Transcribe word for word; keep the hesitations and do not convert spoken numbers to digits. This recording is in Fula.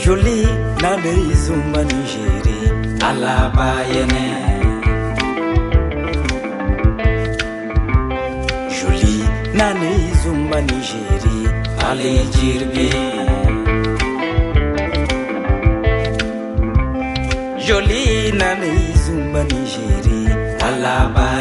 Jolie nane izumba Nigeri alabayene. Jolie nane izumba Nigeri alejirbi. Jolie nane izumba Nigeri alabayene.